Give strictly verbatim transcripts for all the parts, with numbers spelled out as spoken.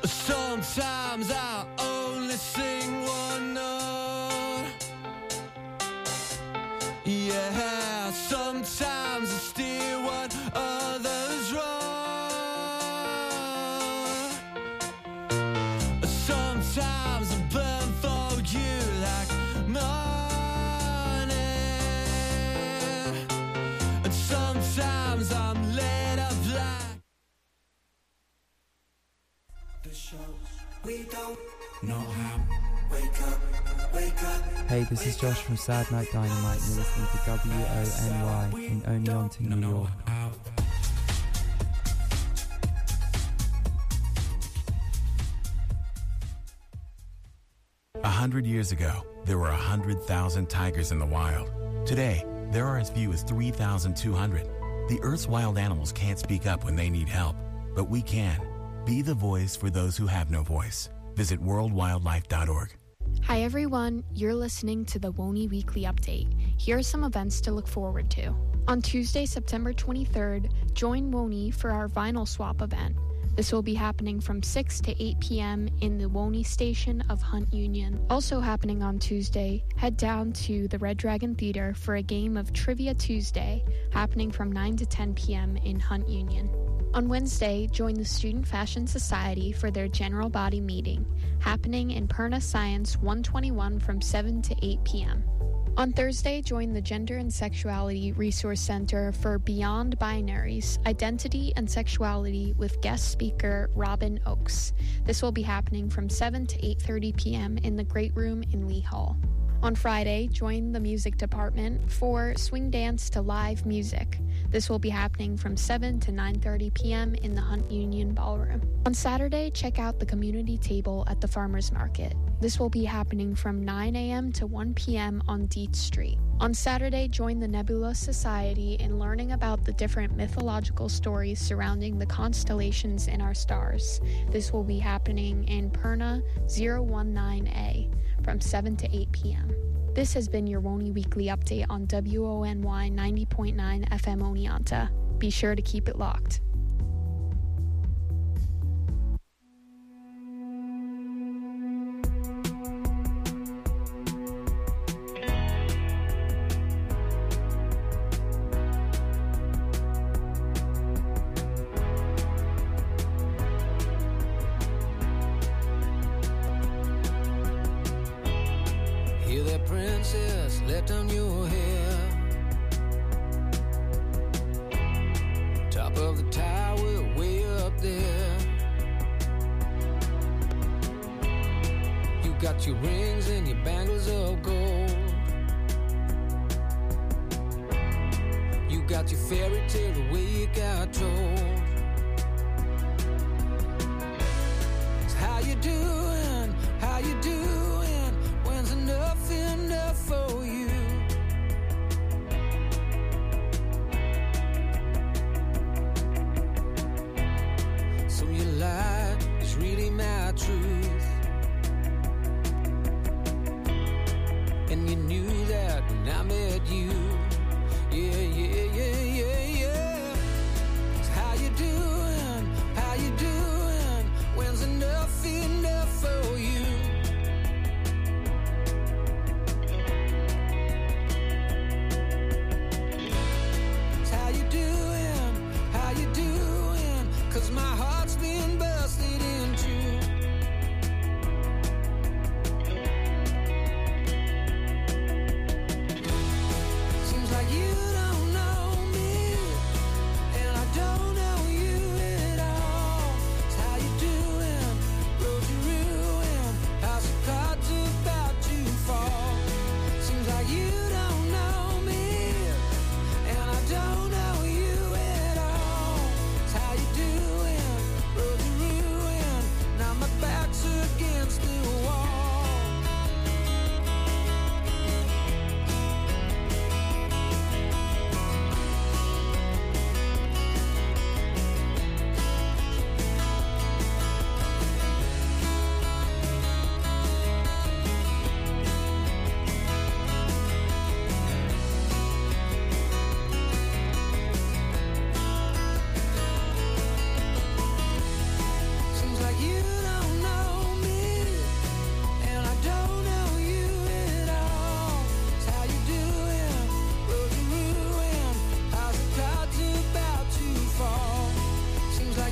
Sometimes I only sing one note. Yeah, sometimes I steer what others wrong. Sometimes I burn for you like money. And sometimes I'm lit up like the shows we don't know how. Wake up, wake up. Hey, this is Josh from Sad Night Dynamite, and you're listening to W O N Y in Only On to New York. A hundred years ago, there were a hundred thousand tigers in the wild. Today, there are as few as three thousand two hundred. The Earth's wild animals can't speak up when they need help, but we can. Be the voice for those who have no voice. Visit world wildlife dot org. Hi everyone, you're listening to the WONY Weekly Update. Here are some events to look forward to. On Tuesday, September twenty-third, join WONY for our vinyl swap event. This will be happening from six to eight p.m. in the WONY station of Hunt Union. Also happening on Tuesday, head down to the Red Dragon Theater for a game of Trivia Tuesday, happening from nine to ten p.m. in Hunt Union. On Wednesday, join the Student Fashion Society for their General Body Meeting, happening in Perna Science one twenty-one from seven to eight p.m. On Thursday, join the Gender and Sexuality Resource Center for Beyond Binaries, Identity and Sexuality with guest speaker Robin Oakes. This will be happening from seven to eight thirty p.m. in the Great Room in Lee Hall. On Friday, join the music department for Swing Dance to Live Music. This will be happening from seven to nine thirty p.m. in the Hunt Union Ballroom. On Saturday, check out the community table at the Farmers Market. This will be happening from nine a.m. to one p.m. on Dietz Street. On Saturday, join the Nebula Society in learning about the different mythological stories surrounding the constellations in our stars. This will be happening in Perna zero one nine A from seven to eight p.m. This has been your WONY Weekly Update on W O N Y ninety point nine F M Oneonta. Be sure to keep it locked. Let down your hair, top of the tower, way up there. You got your rings and your bangles of gold. You got your fairy tale the way you got told. So how you doing? How you doing? When's enough enough for you? Is really my truth, and you knew that when I met you. Yeah, yeah, yeah, yeah, yeah. So how you doing? How you doing? When's enough enough for you? So how you doing? How you doing? 'Cause my heart's been busted into.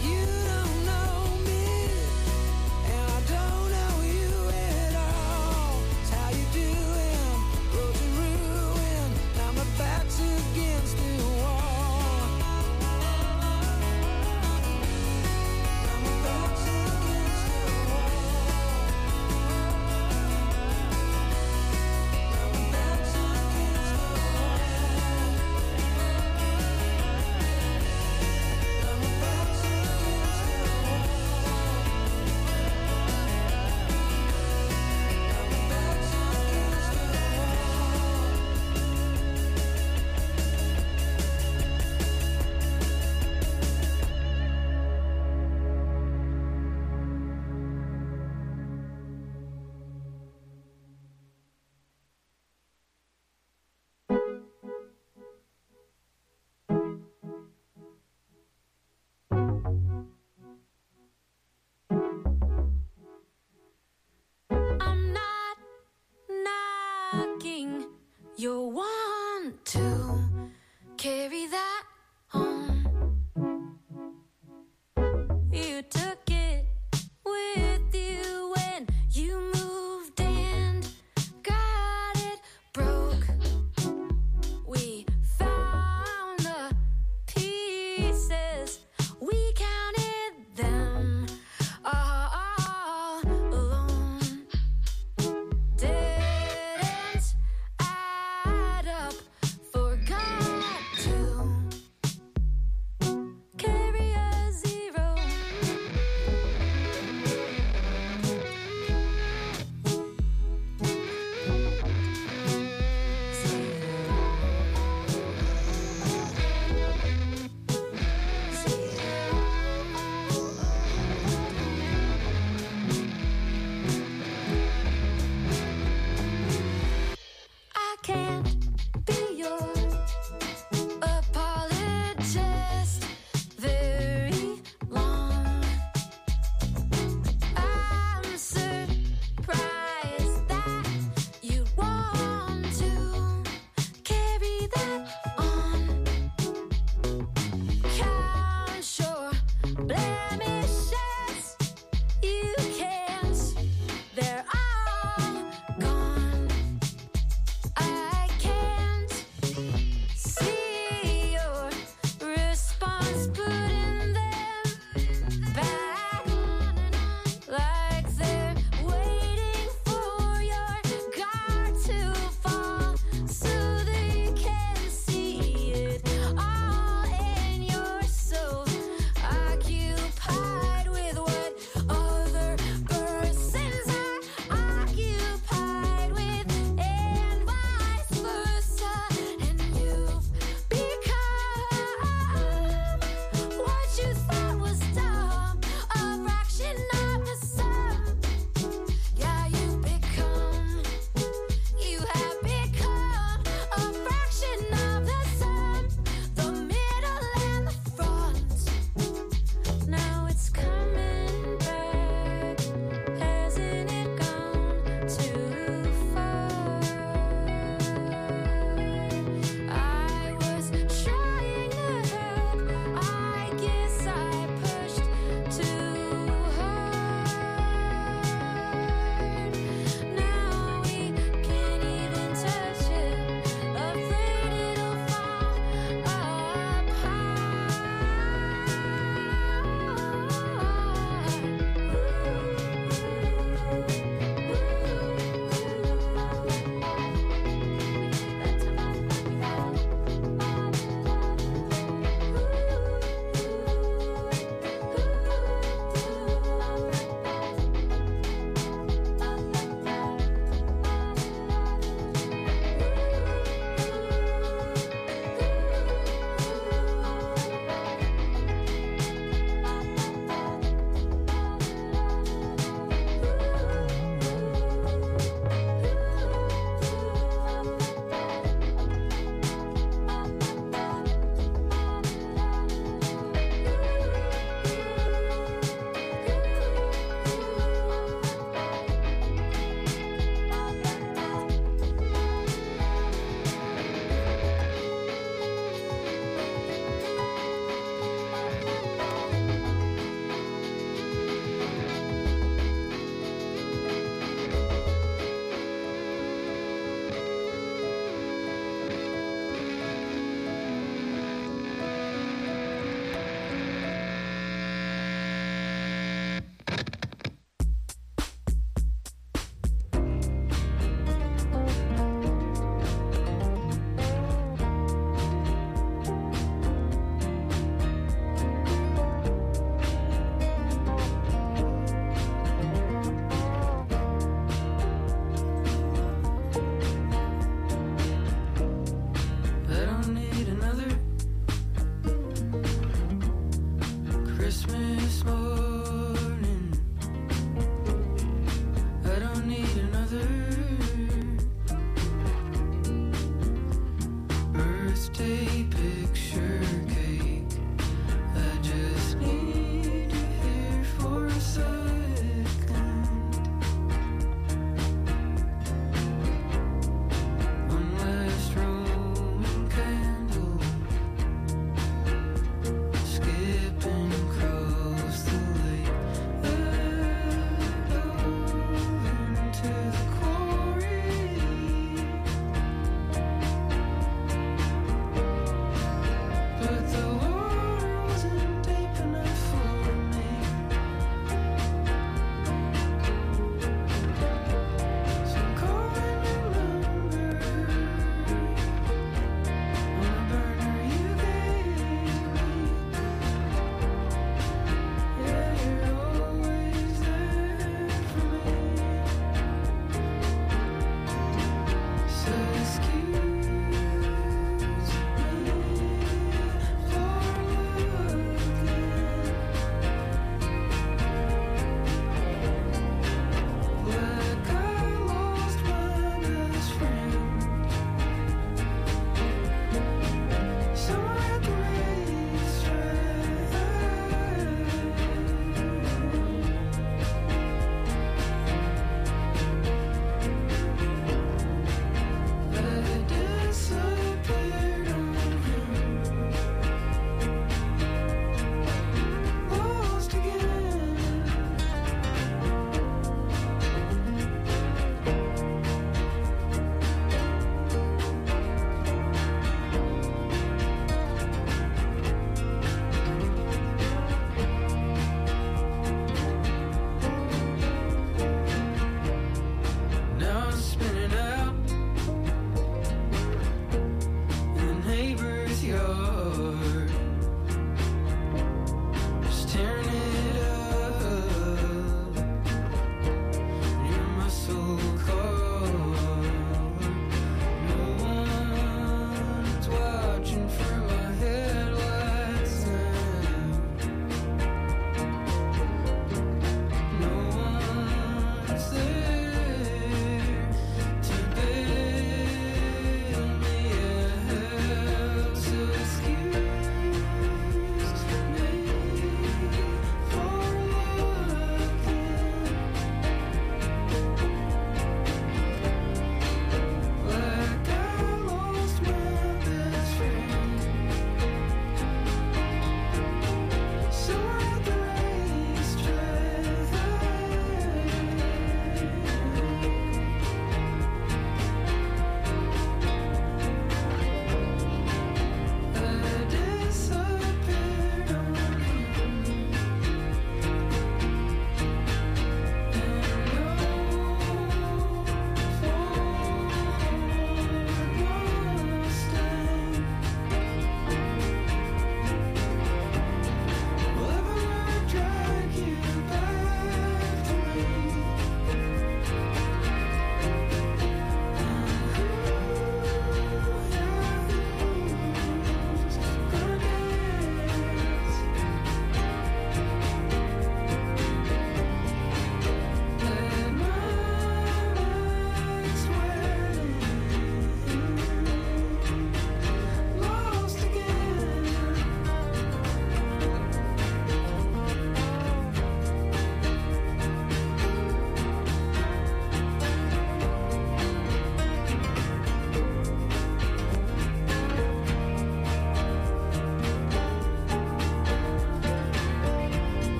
You'll want to carry that home. You took it with you when you moved and got it broke. We found the pieces, we counted them all alone. Didn't add up, forgot to carry a zero. I can't be your apologist very long. I'm surprised that you want to carry that on. Count your blemishes, you can't, they're all gone. I can't see your response, putting them back like they're waiting for your guard to fall so they can see it all in your soul, occupied with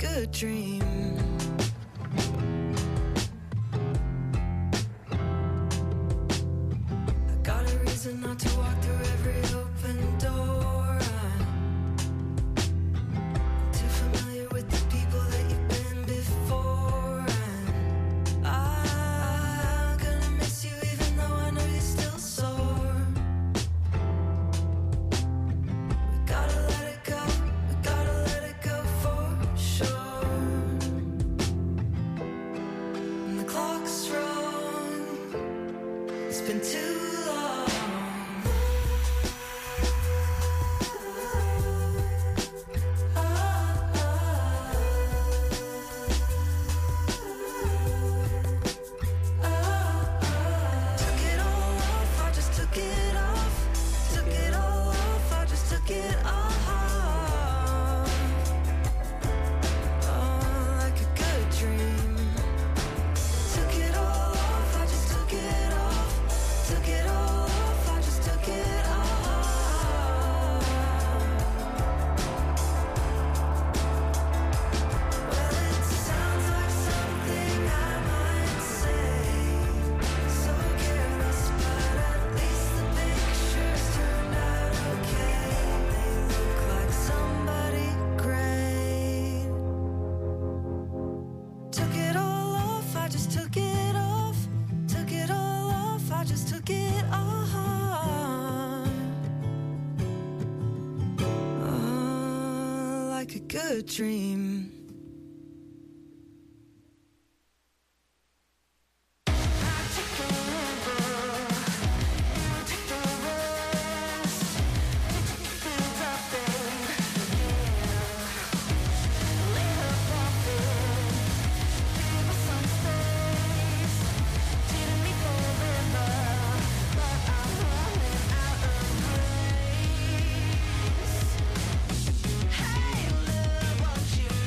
good dream. I got a reason not to walk through every open door. I'm too familiar with the people that you've been before. And I'm gonna miss you even though I know you're still sore. We gotta let it go, we gotta let it go for sure. And the clock's wrong, it's been too long. Took it all off, I just took it off. Took it all off, I just took it off. Oh, like a good dream. Took it all off, I just took it off. Took it all off, I just took it off. Well, it sounds like something I might say. So careless, but at least the pictures turned out okay. They look like somebody great. Took it all off, I just took it off. Took it all off, I just took it off. Oh, like a good dream. Hey, love, won't you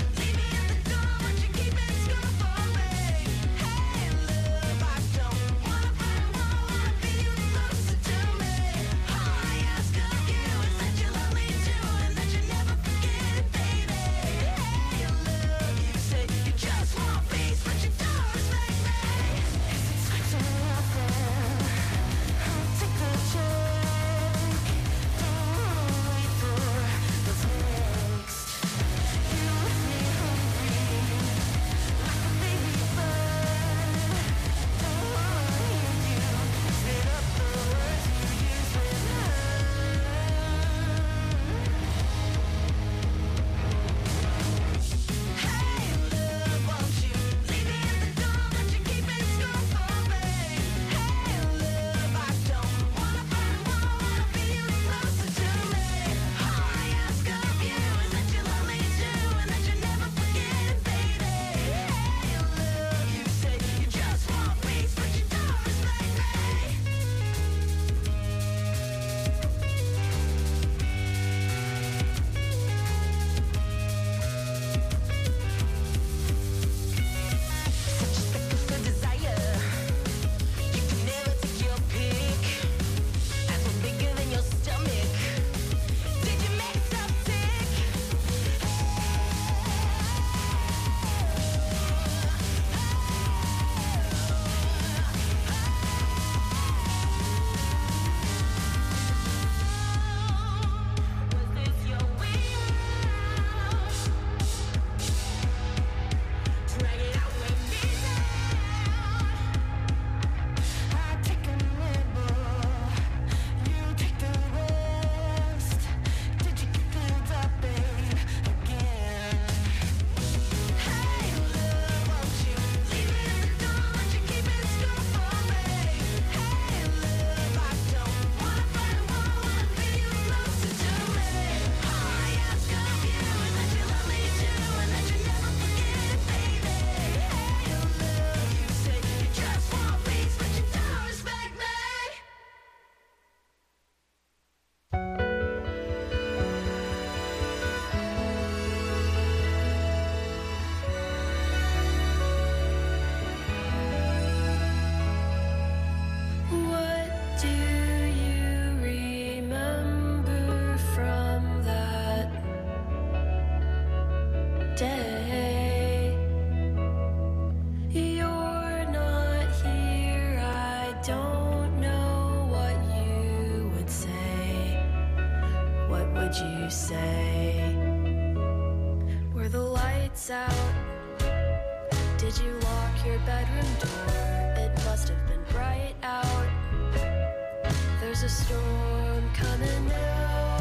you say? Were the lights out? Did you lock your bedroom door? It must have been bright out. There's a storm coming now.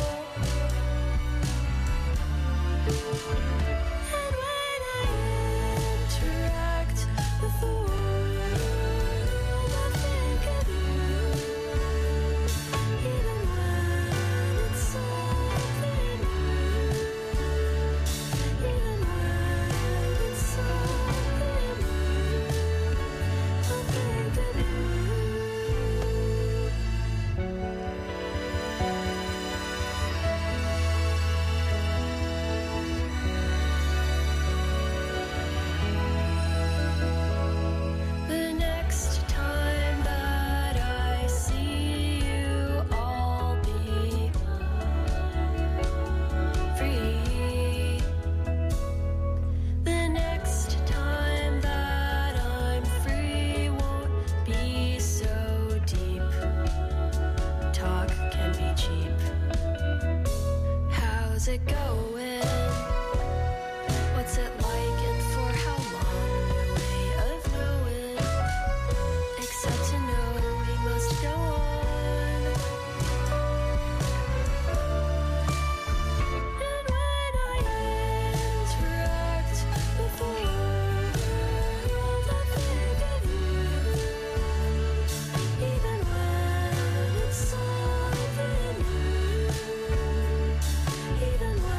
And when I interact with the world, I think of you. Even when it's something new. Even when it's something new, I think of you. The next time that I see you, I'll be free. The next time that I'm free won't be so deep. Talk can be cheap. How's it going? What's it like and for how long? No way of knowing, except to know we must go on. And when I interact with the world, I think of you. Even when it's something new. Even when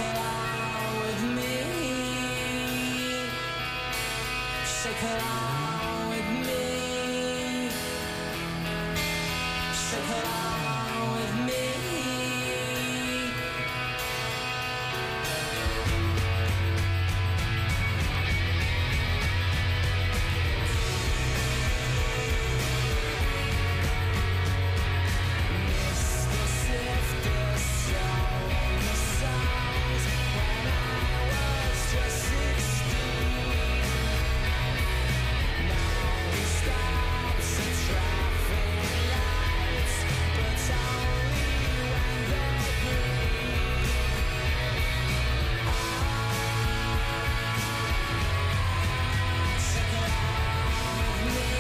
along with me. Shake along with me. Shake along with me. Mister Sifter sold the songs when I was just sixteen. Now he stops at traffic lights, but only when they're green. Ah, shake along with me.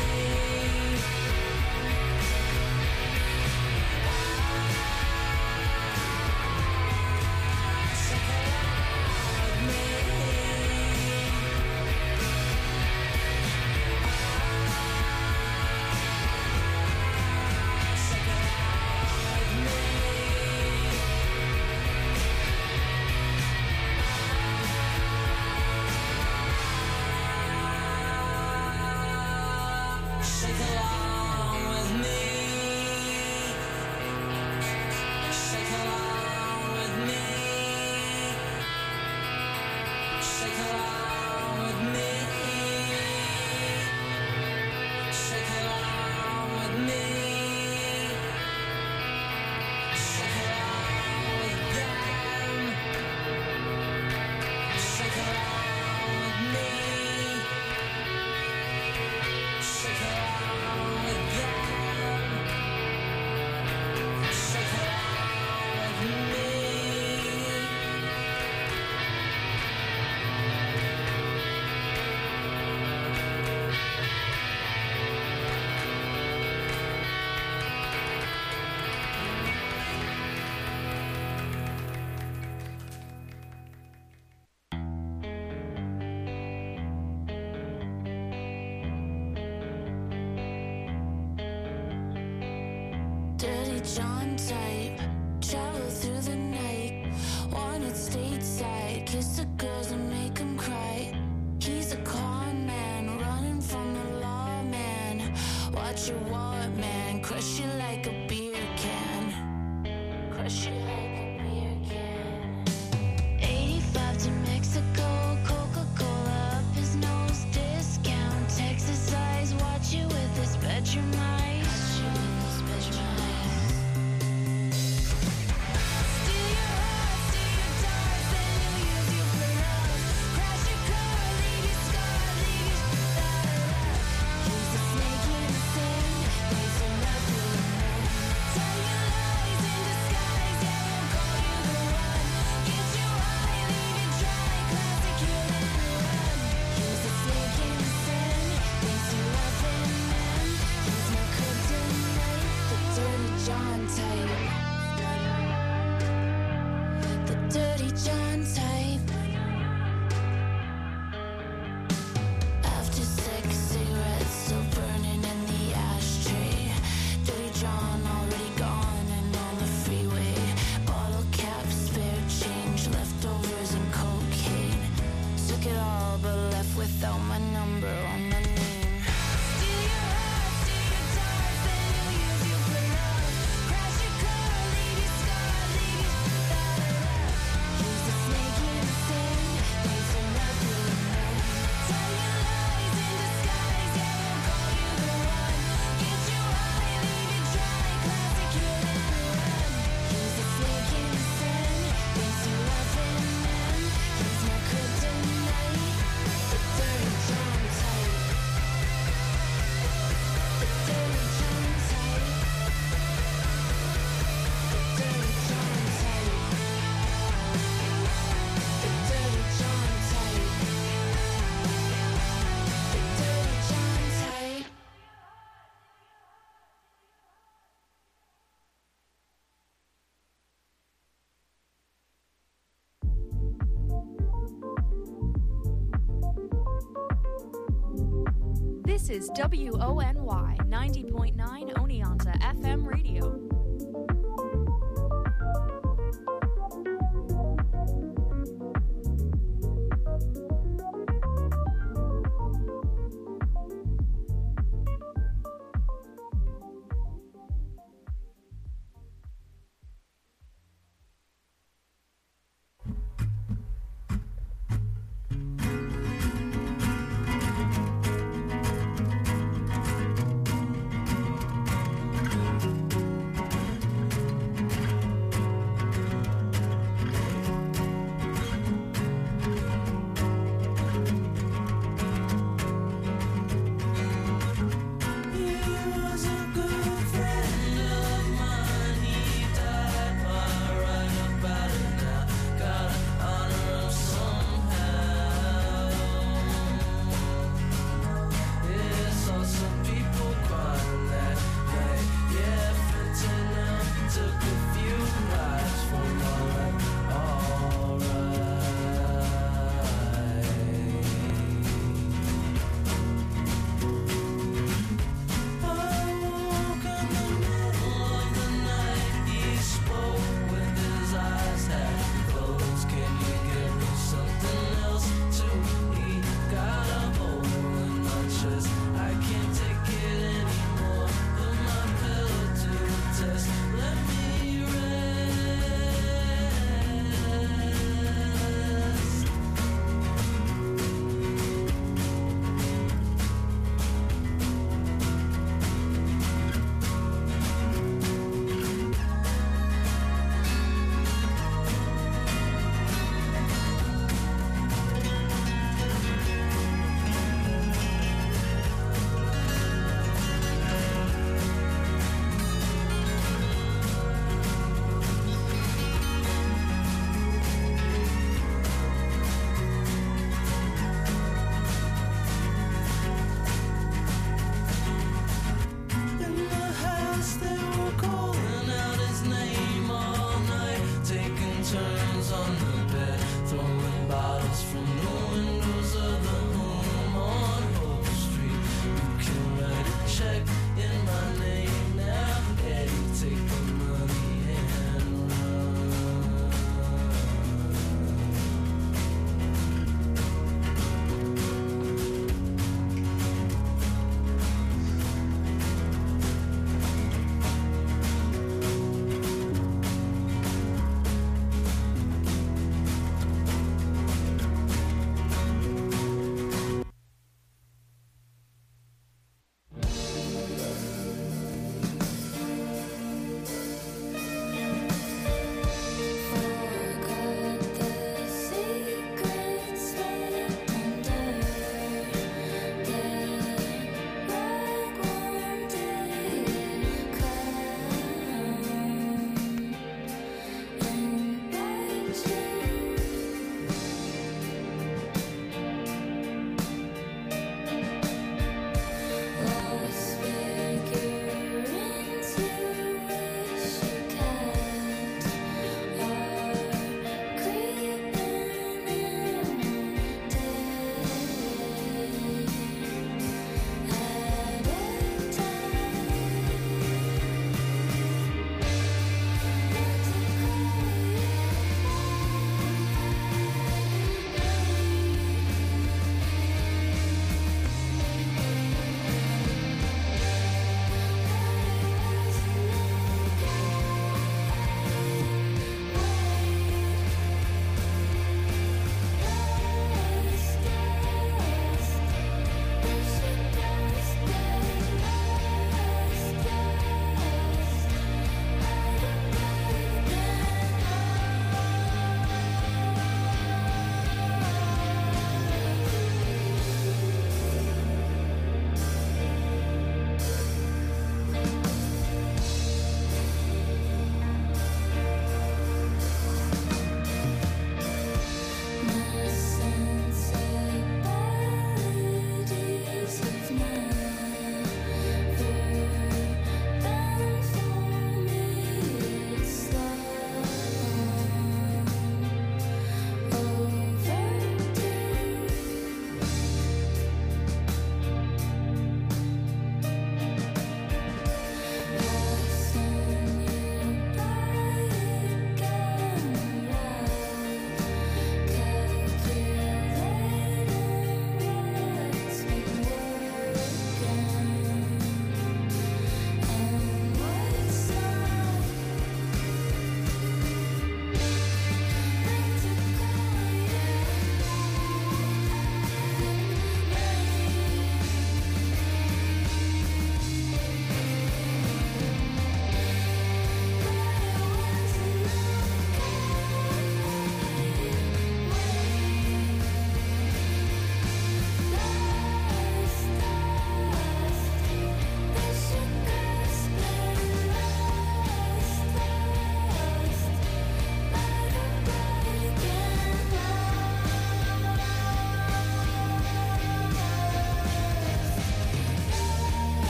Shake along with me. Shake along with me. Shake along with me. Shake along with me. Shake along with them. Shake along with me. Shake along with them. Shake along with me. Dirty John type, travel through the night. Wanted stateside, kiss the girls and make them cry. He's a con man, running from the law, man. Watch your wallet, man, crush you like a beer can. Crush you like a beer can. eighty-five to Mexico, Coca-Cola up his nose. Discount, Texas eyes, watch you with his bedroom eyes. Watch you with his bedroom eyes. Steal your heart, steal your dollars, then he'll use you for love. Crash your car, leave you scarred, leave you without a love. He's a snake in the sand, waits for nothing to know. Tell you lies in disguise, yeah, won't call you the one. Get you high, leave you dry, classic hit and run. He's a snake in the sand, thinks you love him, man. He's my kryptonite, the dirty John type. The dirty John type. After sex, cigarettes still burning in the ashtray. Dirty John already gone and on the freeway. Bottle caps, spare change, leftovers and cocaine. Took it all but left without my number or my name. Steal your heart, steal your dollars, then he'll use you for love. Crash your car, leave you scarred, leave you without a love. He's a snake in the sand, waits for nothing to know. Tell you lies in disguise, yeah, won't call you the one. Get you high, leave you dry, classic hit and run. He's a snake in the sand, thinks you love him, man. He's my kryptonite, the dirty John type. The dirty John type. The dirty John type. The dirty John type. The dirty John type. This is W O N Y ninety point nine Oneonta F M radio. from the windows of the home on Hope Street. You can write a check in my name now. Yeah, you take the money and run.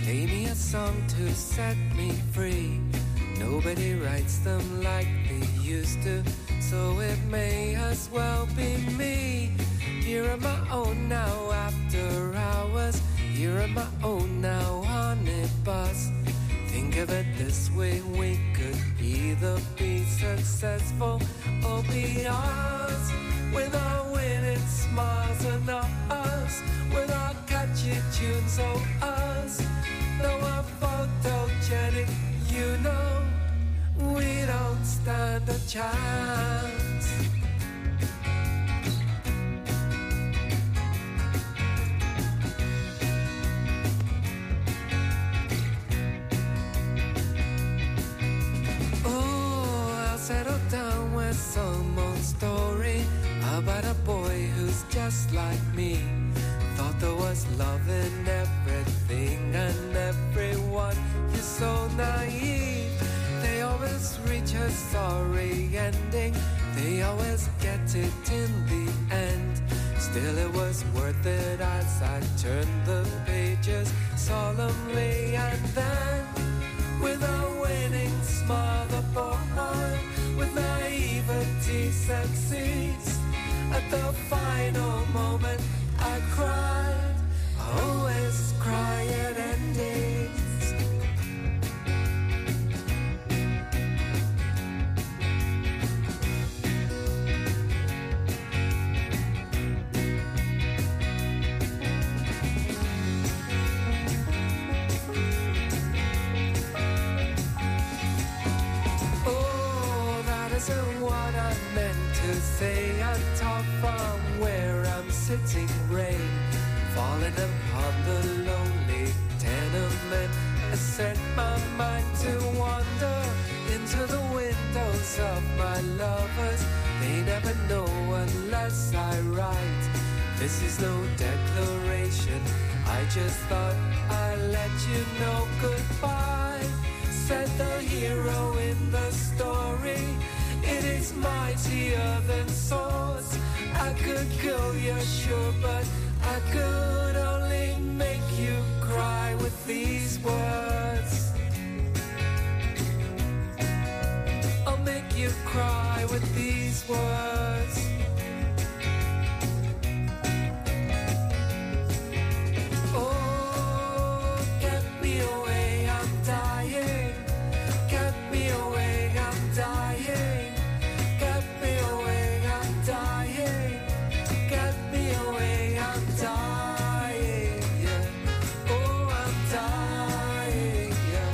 Play me a song to set me free. Nobody writes them like they used to, so it may as well be me. Here on my own now after hours, here on my own now on a bus. Think of it this way, we could either be successful or be us. With our winning smiles and us, with our catchy tunes, oh us. Though we're photogenic, you know, we don't stand a chance. Oh, I'll settle down with some old story about a boy who's just like me. Thought there was love in everything and everyone. You're so naive. They always reach a sorry ending. They always get it in the end. Still it was worth it as I turned the pages solemnly. And then with a winning smile the boy with naivety succeeds. At the final moment I cried. I always cry at endings. Oh, that isn't what I meant to say. I talk from where I'm sitting, rain falling upon the lonely tenement. I set my mind to wander into the windows of my lovers. They never know unless I write. This is no declaration, I just thought I'd let you know goodbye. Said the hero in the story, it is mightier than swords. I could kill you, sure, but I could only make you cry with these words. I'll make you cry with these words. Oh, get me away, I'm dying. Get me away, I'm dying. Get me away, I'm dying. Get me away, I'm dying, yeah. Oh, I'm dying, yeah.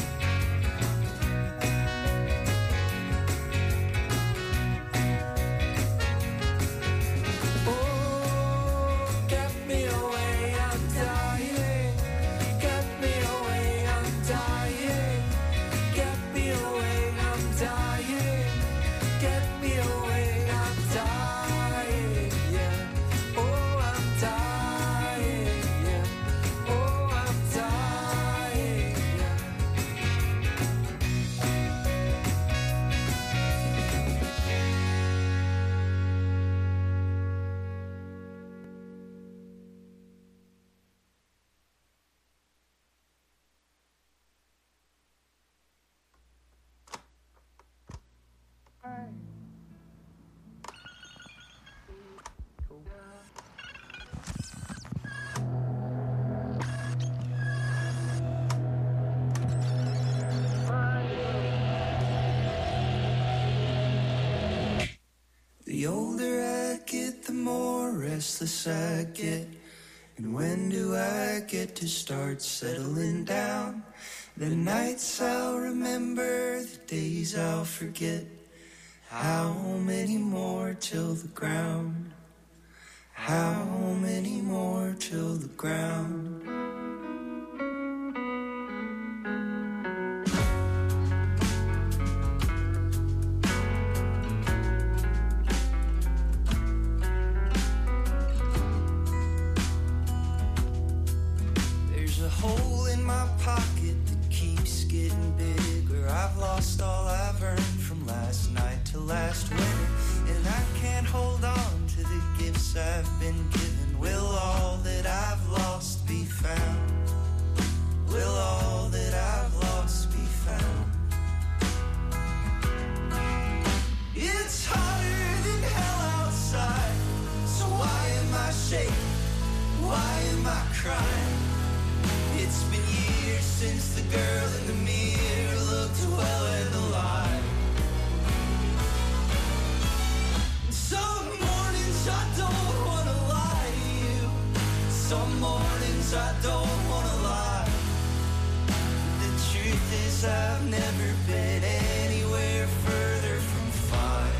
Oh, get me away, I'm dying. Get me away, I'm dying. Get me away, I'm dying. Get me away, I'm dying, yeah. Oh, I'm dying, yeah. Oh, I'm dying, yeah. The older I get, the more restless I get. And when do I get to start settling down? The nights I'll remember, the days I'll forget. How many more till the ground? How many more till the ground? There's a hole in my pocket that keeps getting bigger. I've lost all I've earned from last night to last winter, and I can't hold on to the gifts I've been given. Will all that I've lost be found? Will am I crying? It's been years since the girl in the mirror looked well and alive. Some mornings I don't wanna lie to you. Some mornings I don't wanna lie. The truth is I've never been anywhere further from fine.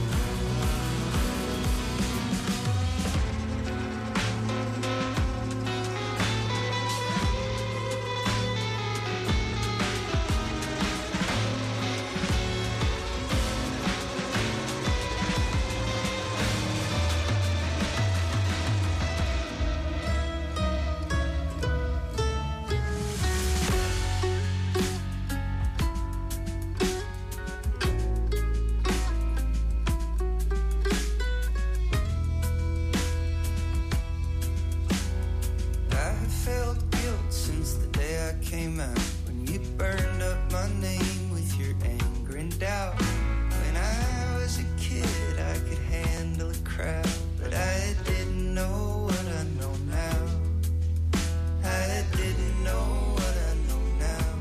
Came out when you burned up my name with your anger and doubt. When I was a kid, I could handle a crowd, but I didn't know what I know now. I didn't know what I know now.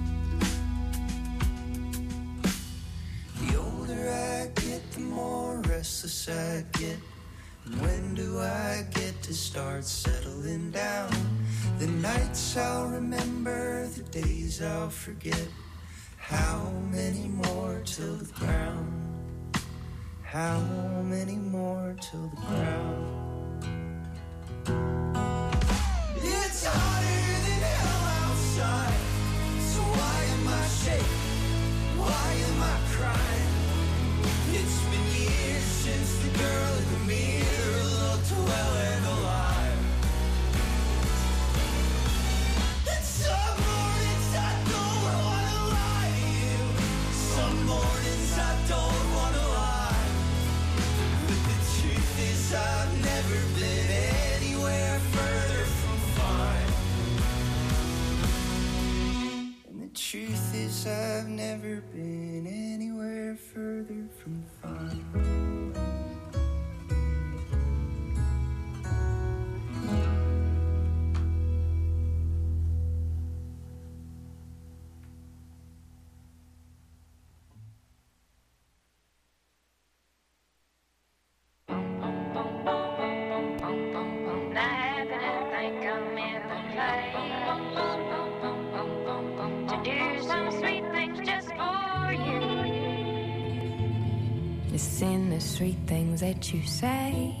The older I get, the more restless I get. And when do I get to start settling down? The nights I'll remember, the days I'll forget. How many more till the ground? How many more till the ground? It's hotter than hell outside. So why am I shaking? Why am I crying? It's been years since the girl in the mirror looked well and alive. Some mornings I don't wanna lie to you. Some mornings I don't wanna lie. But the truth is I've never been anywhere further from fine. And the truth is I've never been anywhere further from fine. It's in the sweet things that you say.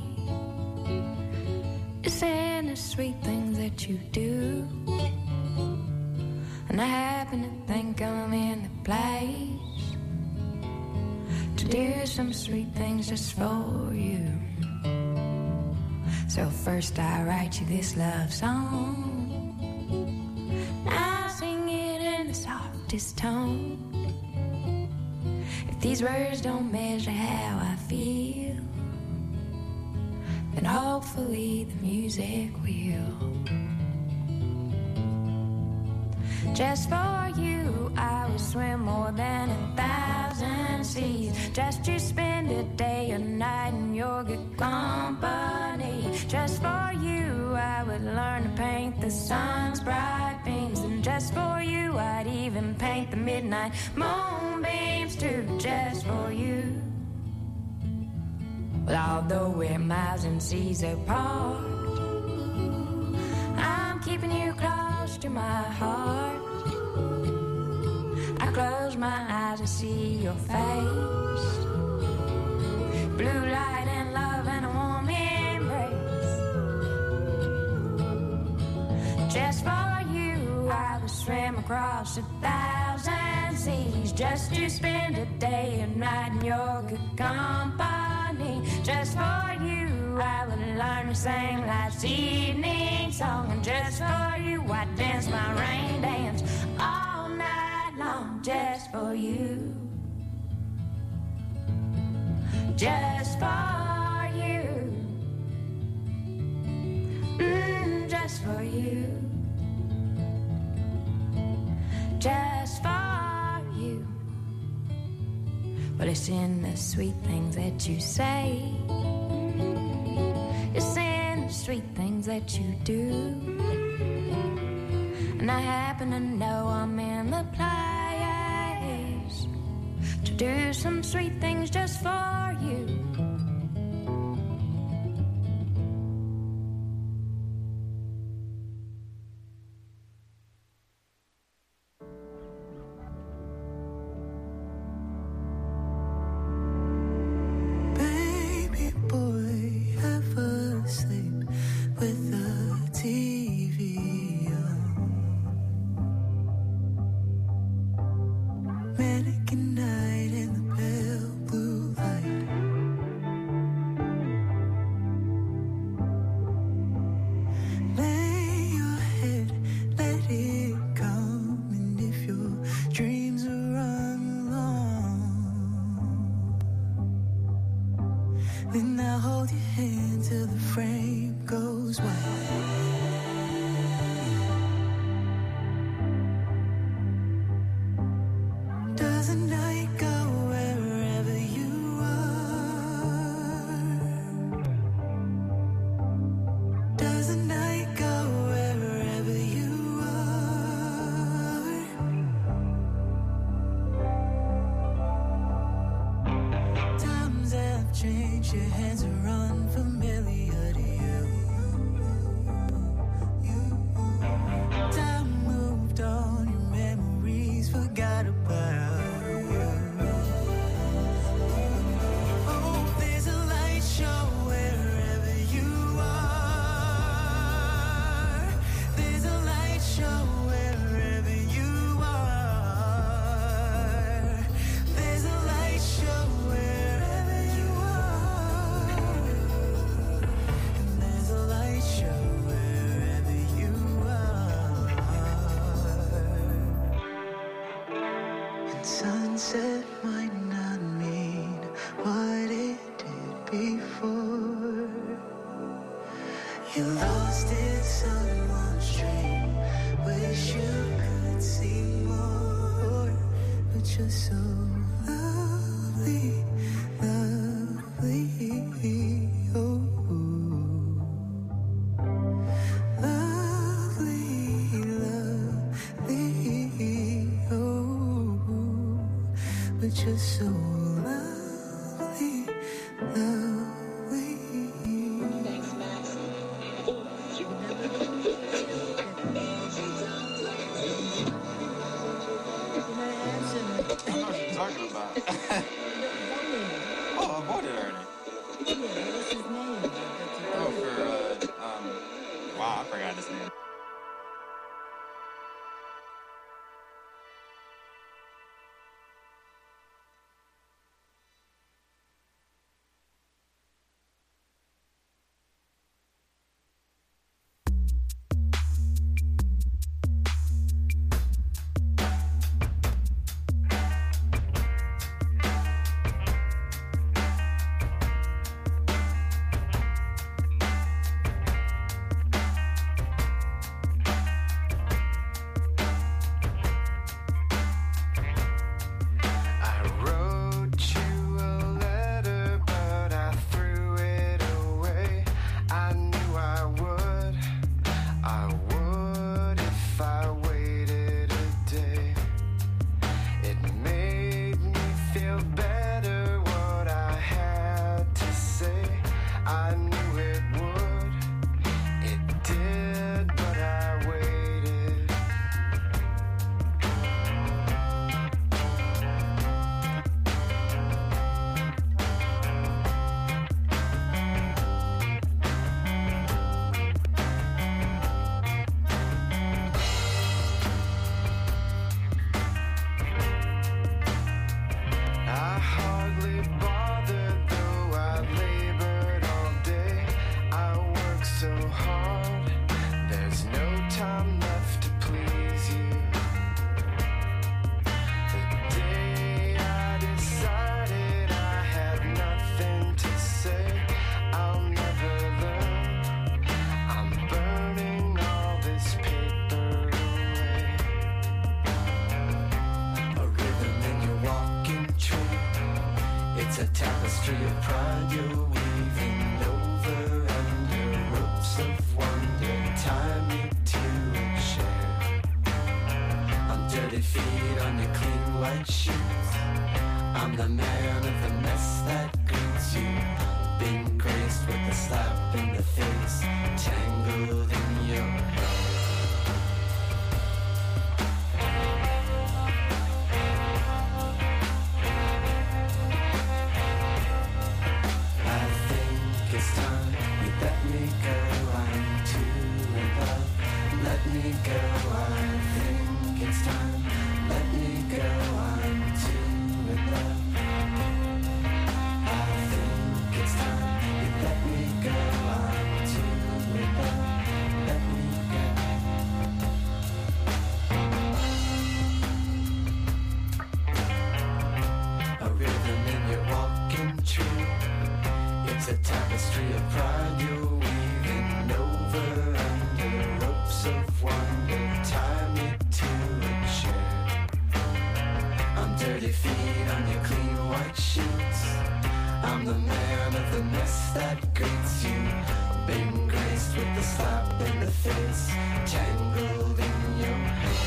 It's in the sweet things that you do. And I happen to think I'm in the place to do some sweet things just for you. So first I write you this love song. I sing it in the softest tone. If these words don't measure how I feel, then hopefully the music will. Just for you, I would swim more than a thousand seas, just to spend a day or night in your good company. Just for you, I would learn to paint the sun's bright beams, and just for you, I'd even paint the midnight moonbeams too. Just for you. Well, although we're miles and seas apart, I'm keeping you close to my heart. I close my eyes and see your face, blue light and love and a warm embrace. Just for you, I would swim across a thousand seas, just to spend a day and night in your good company. Just for you, I would learn to sing life's evening song, and just for you, I'd dance my rain dance all night long. Just for you, just for you, mm, just for you, just for you. Well, it's in the sweet things that you say, it's in the sweet things that you do. And I happen to know I'm in the place to do some sweet things just for you. Baby boy, have a sleep with the T V on. Mannequin night in the pale blue light. Lay your head, let it come. And if your dreams run long, then I'll hold your hand till the frame goes white. Does the night go wherever you are? Does the night go wherever you are? Times have changed, your hands are unfamiliar to you. Time moved on, your memories forgot about you. Oh, there's a light show wherever you are. There's a light show wherever you are. There's a light show wherever you are. And there's a light show wherever you are. And sunset might not mean what it did before. You lost in someone's dream. Wish you could see more. But you're so lovely, lovely. Oh, lovely, lovely. Oh, but you're so lovely, lovely. I don't know what you're talking about. Oh, I voted already. Oh, for, uh, um, wow, I forgot his name. tapestry of pride you're weaving over under ropes white sheets. I'm the man of the mess that greets you. Been graced with a slap in the face, tangled in your hair. I think it's time you let me go. I'm too in love. Let me go. I think it's time. Let me go. I'm too in love. I think it's time you let me go. I'm too in love. Let me go. A rhythm in your walking true. It's a tapestry of pride you're weaving over under ropes of wonder. Tie me to a chair. I'm dirty feet on your clean white sheets. I'm the man of the mess that greets you. Been graced with the slap in the face, tangled in your hair.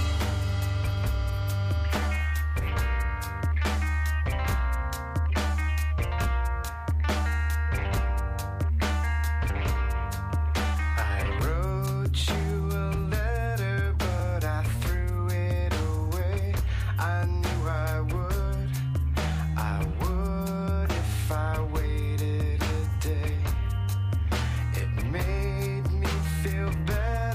I wrote you a letter, but I threw it away. I knew I would, I would if I waited a day. It made me feel better.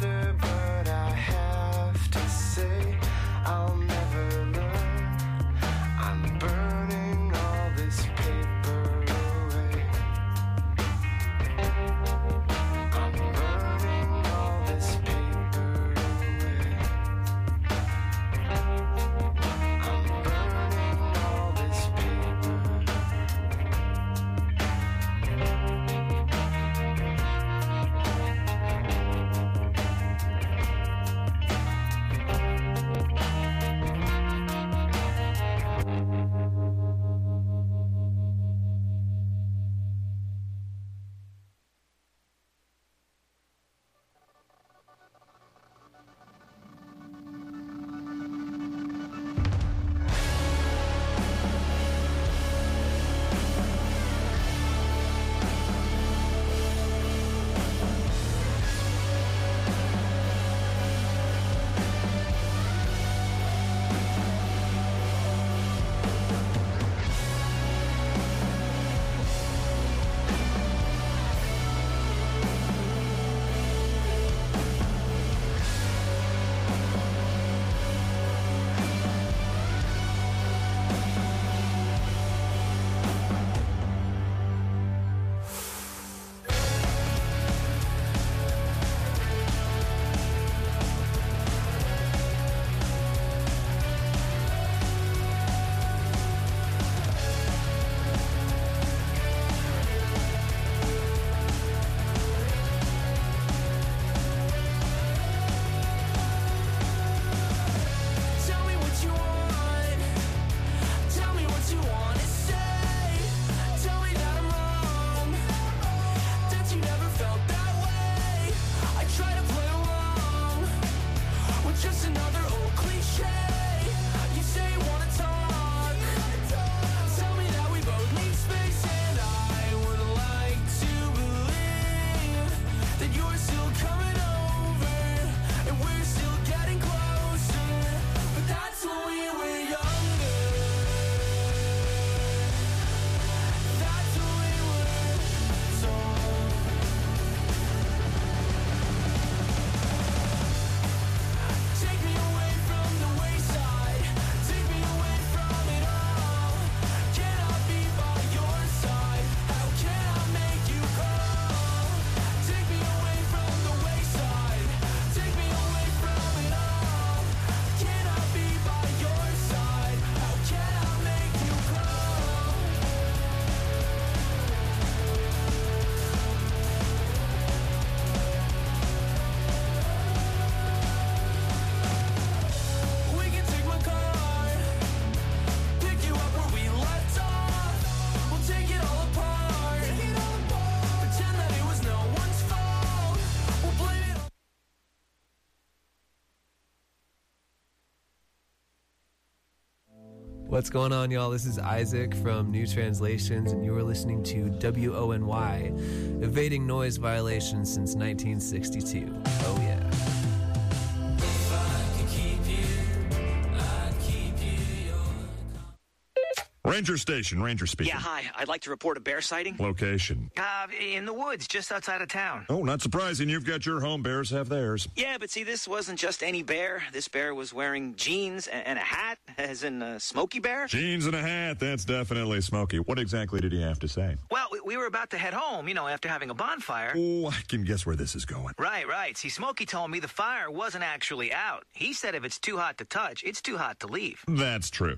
What's going on, y'all? This is Isaac from New Translations, and you are listening to W O N Y, evading noise violations since nineteen sixty-two. Oh, yeah. Ranger Station, Ranger speaking. Yeah, hi. I'd like to report a bear sighting. Location. Uh, in the woods, just outside of town. Oh, not surprising. You've got your home. Bears have theirs. Yeah, but see, this wasn't just any bear. This bear was wearing jeans and, and a hat, as in a Smokey Bear. Jeans and a hat. That's definitely Smokey. What exactly did he have to say? Well, we, we were about to head home, you know, after having a bonfire. Oh, I can guess where this is going. Right, right. See, Smokey told me the fire wasn't actually out. He said if it's too hot to touch, it's too hot to leave. That's true.